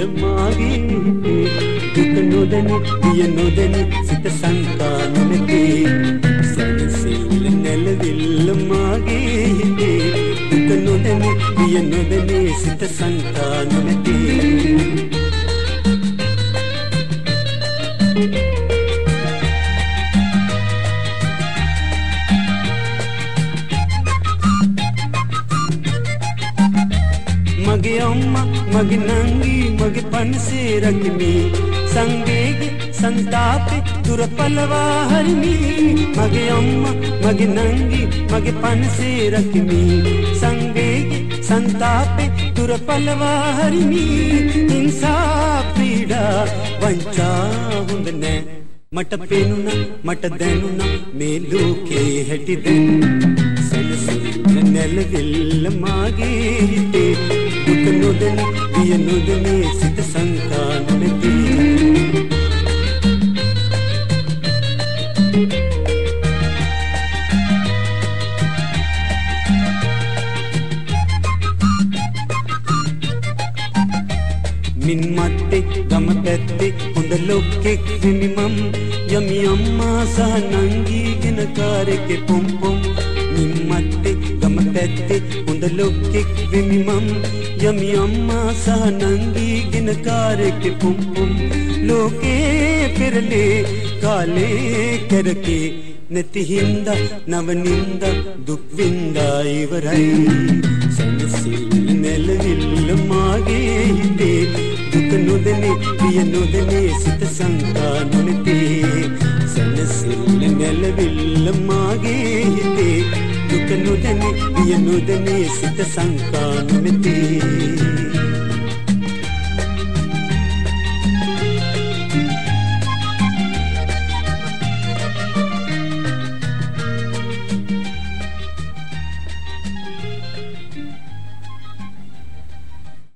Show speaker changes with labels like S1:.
S1: මාගේ හිතේ දුක නොදැනි පිය නොදැනි සිත සංකා නොමැති සැනසෙල්ල නැලවිල්ල මාගේ හිතේ දුක නොදැනි පිය නොදැනි සිත සංකා නොමැති මගේ අම්මා මගේ නංගි මගේ පන්සේ රකිමි සංවේගී සංතාපේ දුර පළවා හරිමි මගේ අම්මා මගේ නංගි මගේ පන්සේ රකිමි සංවේගී සංතාපේ දුර පළවා හරිමි හිංසා පීඩා වංචා හොඳ නෑ මට පේනුණා මට දැනුණා මේ ලෝකේ හැටි දැන් සැනසෙල්ල නැලවිල්ල මාගේ හිතේ දුක නොදැනි පිය නොදැනි සිත සංකා නොමැති මින් මත්තේ ගම පැත්තේ හොඳ ලොක්කෙක් වෙමි මම් යමි අම්මා සහ නංගිගෙන කාරෙකේ පොම් පොම් මින් මත්තේ ගම පැත්තේ හොඳ ලොක්කෙක් වෙමි මම් යමි අම්මා සහ නංගිගෙන කාරෙකේ පොම් පොම් ලෝකේ පෙරලේ කාලේ කරකේ නැති හින්දා නවනින්ද දුක් විඳා ඉවරයි සැනසෙල්ල නැලවිල්ල මාගේ හිතේ දුක නොදැනි පිය නොදැනි සිත සංකා නොමැති සැනසෙල්ල නැලවිල්ල මාගේ හිතේ දුක නොදැනි පිය නොදැනි සිත සංකා නොමැති